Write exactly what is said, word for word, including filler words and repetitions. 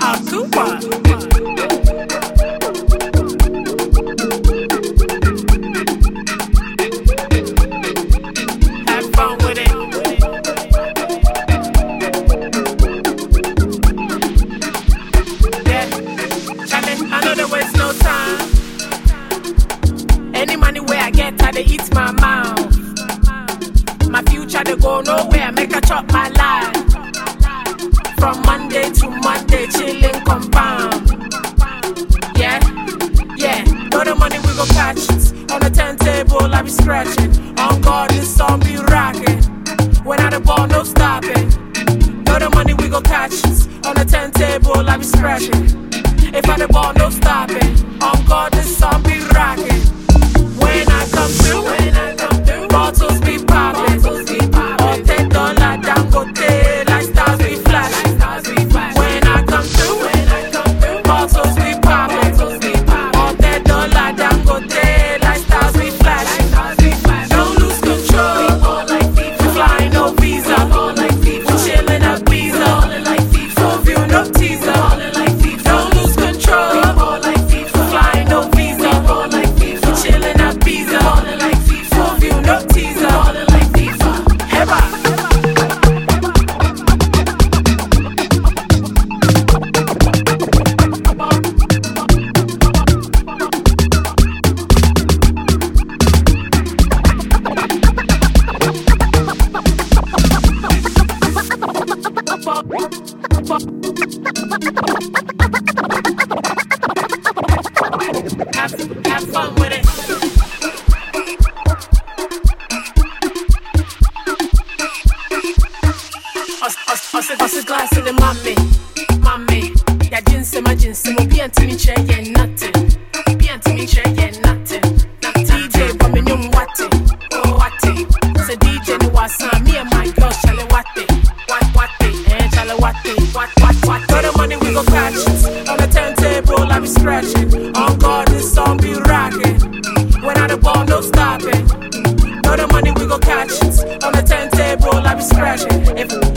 Akuba. Have fun with it. Yeah, challenge, I know there waste no time. Any money where I get, I they eat my mouth. My future they go nowhere, make a chop my life. From Monday to Monday, chilling compound. Yeah, yeah. Know the money we go catch it. On the turntable, I be scratching. On God, this song be rocking. When I the ball, no stopping. Know the money we go catch it. On the turntable, I be scratching. If I the ball, no stopping. On God, this song be rocking. When I come through, when I come through, bottles be popping. All ten dollar down go day, like stars be flash. When I come through, when I come through, bottles be popping. All ten dollar down go day, like stars be flash. Don't lose control, we flying no visa, we chilling at Visa, full view no teaser. Don't lose control, we flying no visa, we chilling at Visa, full view no teaser. Heba. Have, have fun with it. Us, us, us, us, us, glass of the mommy, mommy. Ya jinse ma jinse mo be anti me che ye nothing. Be anti me che ye nothing. D J but me nyum wate, oh wate. So D J no wasa me and my girl chale wate, wat wate, eh chale wate, wat wat wat. Know the money we go catch it. On the turntable I be scratching. On God this song be rocking. When I the ball no stopping. Know the money we go catch it. On the turntable I be scratching. If